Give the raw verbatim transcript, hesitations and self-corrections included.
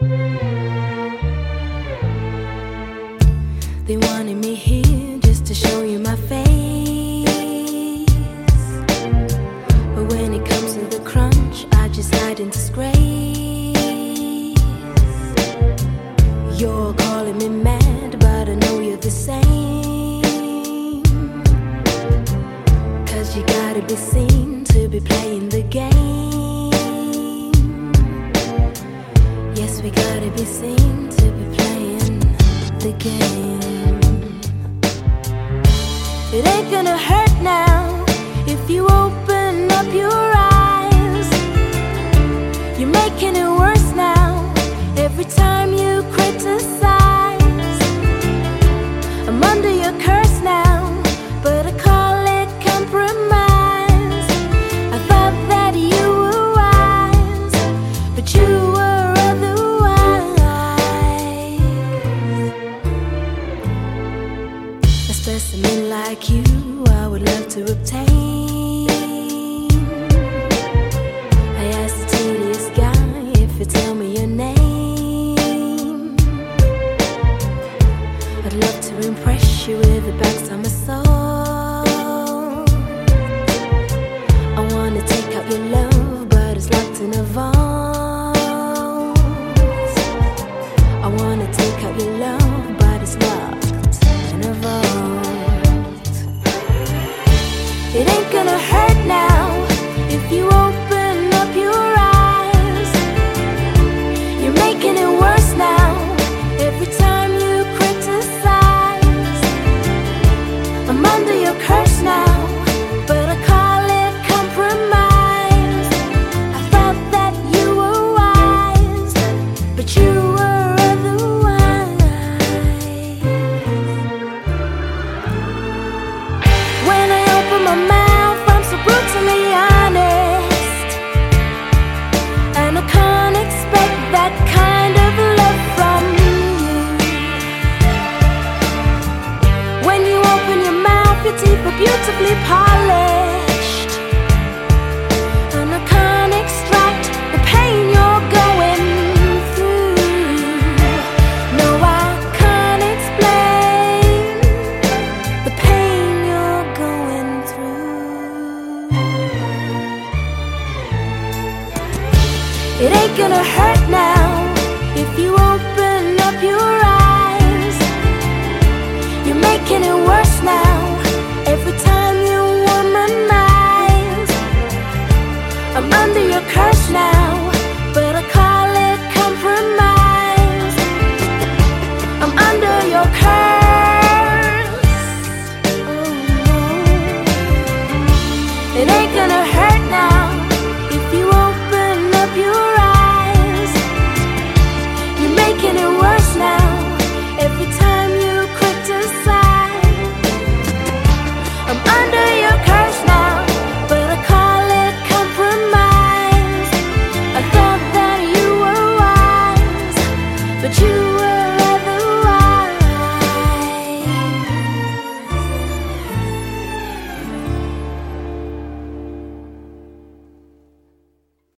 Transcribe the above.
They wanted me here just to show you my face, but when it comes to the crunch, I just hide in disgrace. You're calling me mad, but I know you're the same, 'cause you gotta be seen to be playing the game. Yes, we gotta be seen to be playing the game. It ain't gonna hurt now if you open up your eyes. You're making it worse now every time you criticize. I'm under your curse now, but I call it compromise. I thought that you were wise, but you were otherwise. A specimen like you I would love to obtain. I asked the tedious guy if you tell me your name. I'd love to impress you with the backs of my soul. I wanna take out your love, but it's locked in a vault. I wanna take out your love, but it's locked in a vault. It ain't gonna hurt now if you open up your eyes. You're making it worse now every time you criticize. I'm under your curse now, but I call it compromise. I thought that you were wise, but you were otherwise. When I open my mouth, I'm so brutally honest, and I can't expect that kind of love from you. When you open your mouth, your teeth are beautifully polished, and I can't extract the pain you're going through. No, I can't explain the pain you're going through. It ain't gonna hurt now if you open up your eyes. You're making it worse now every time you womanize. I'm under your curse now, but I call it compromise. I'm under your curse. Oh no. It ain't gonna hurt now if you open up your eyes. You're making it worse now every time